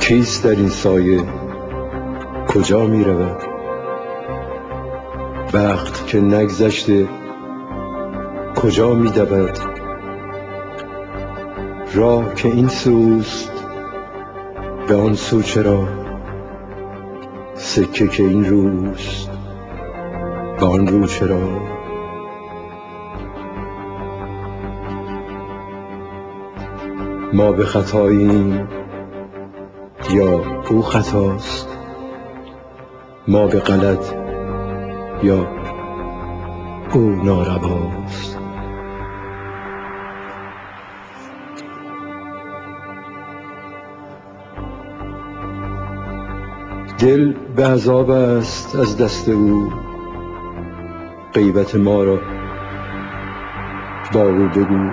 کیست در این سایه کجا می رود؟ وقت که نگذشته کجا می دود؟ راه که این سوست به آن سو چرا؟ سکه که این روست به آن رو چرا؟ ما به خطاییم یا او خطاست؟ ما به غلط یا او نارواست؟ دل به عذاب است از دست او، غیبت ما را با او بگو.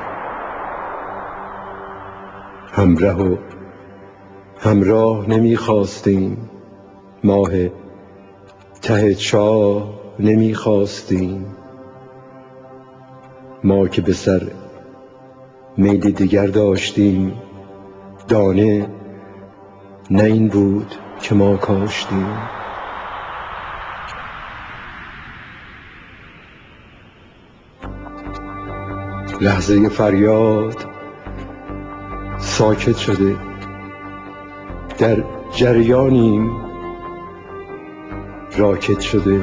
همره و همراه نمی خواستیم، ماه ته چاه نمی خواستیم. ما که به سر میل دگر داشتیم، دانه نه این بود که ما کاشتیم. لحظه فریاد ساکت شده، در جریانیم راکت شده.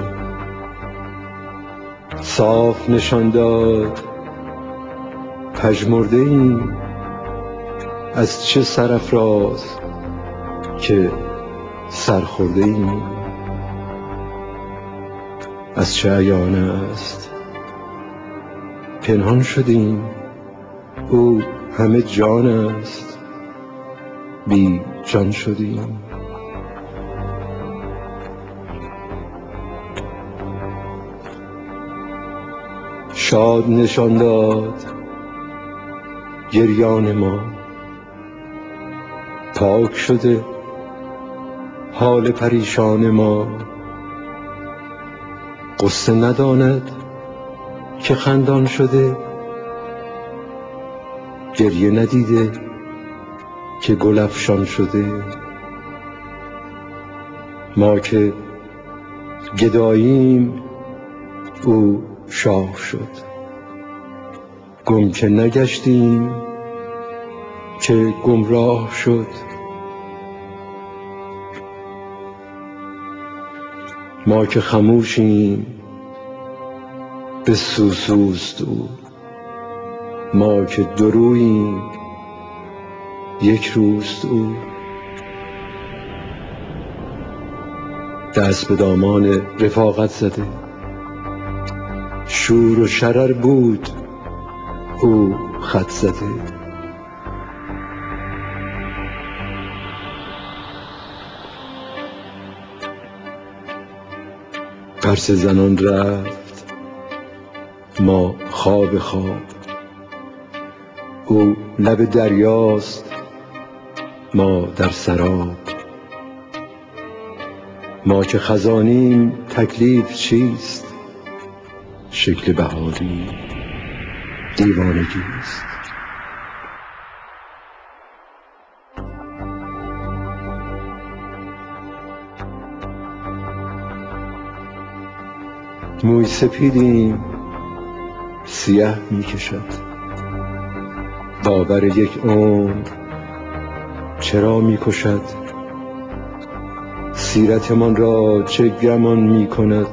صاف نشان داد پژمرده ایم، از چه سرافراز که سرخورده ایم. از چه عیان است پنهان شدیم، او همه جان است بی جان شدیم. شاد نشان داد گریان ما، پاک شده حال پریشان ما. غصه نداند که خندان شده، گریه ندیده که گل افشان شده. ما که گداییم او شاه شد، گم که نگشتیم که گمراه شد. ما که خموشیم به سوست او، ما که دوروییم یک روست او. دست به دامان رفاقت زده، شور و شرر بود او خط زده. پرسه زنان رفت ما خواب خواب، او لب دریاست ما در سراب. ما که خزانیم تکلیف چیست؟ شکل بهاری دیوانگیست. موی سپیدیم سیه می کشد، باور یک عمر چرا می کشد؟ سیرتمان را چه گمان می کند؟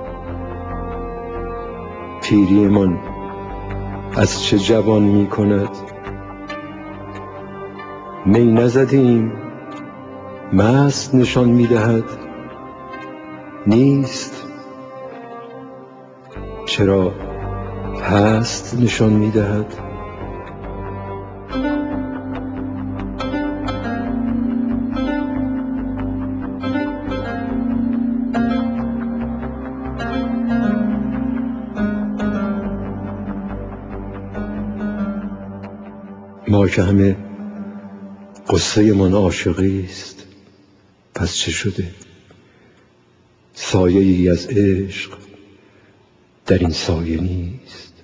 پیریمان از چه جوان می کند؟ می نزدیم مست نشان می دهد، نیست چرا هست نشان می دهد؟ ما که همه قصه من عاشقی است، پس چه شده؟ سایه ای از عشق در این سایه نیست.